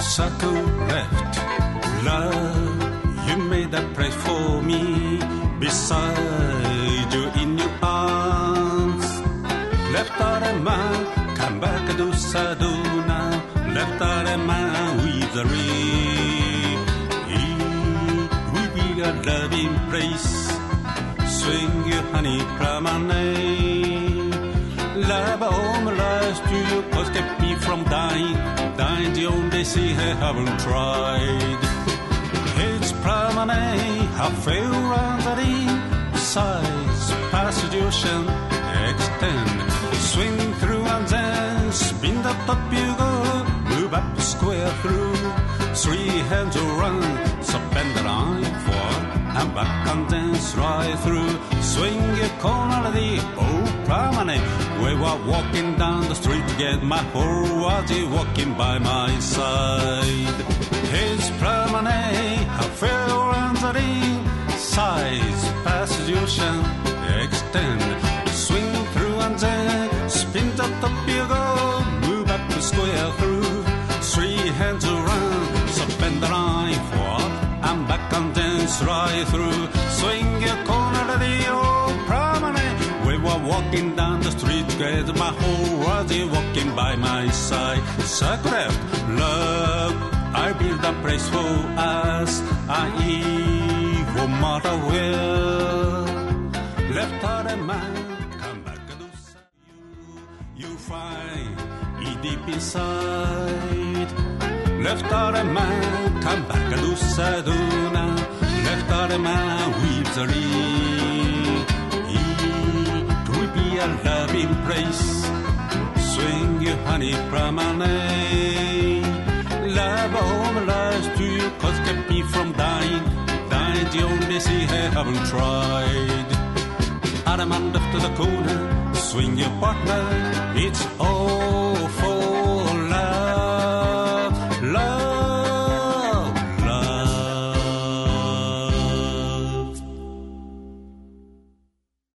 circle left. Love, you made that place for me. Beside you in your arms. Left out of man, come back to Saduna. Left out of man with the ring. We be a loving place. Swing your honey promenade. Love all my life to you, cause kept me from dying. Dying the only sea I haven't tried. It's promenade, I feel rounding. Size, passage ocean, extend. Swing through and then spin the top you go. Move up square through. 3 hands around, so bend the line for. And back and then slide through. Swing your corner of the old promenade. We were walking down the street to get my whole was walking by my side. His promenade, I fell around the ring. Size, passage ocean, extend. Swing through and then spin the top you go. Move up the square through. 3 hands around, so bend the line for. And back and then slide through. Swing your corner to the old promenade. We were walking down the street together. My whole world is walking by my side. Circle left, love, I build a place for us. I evil matter where. Left out a man, come back to you find it deep inside. Left out a man, come back to Saduna. Left out a man with the ring. It will be a loving place. Swing your honey promenade. Love all my life to you, cause kept me from dying. Dying the only sea I haven't tried. Adam and left to the corner, swing your partner, it's all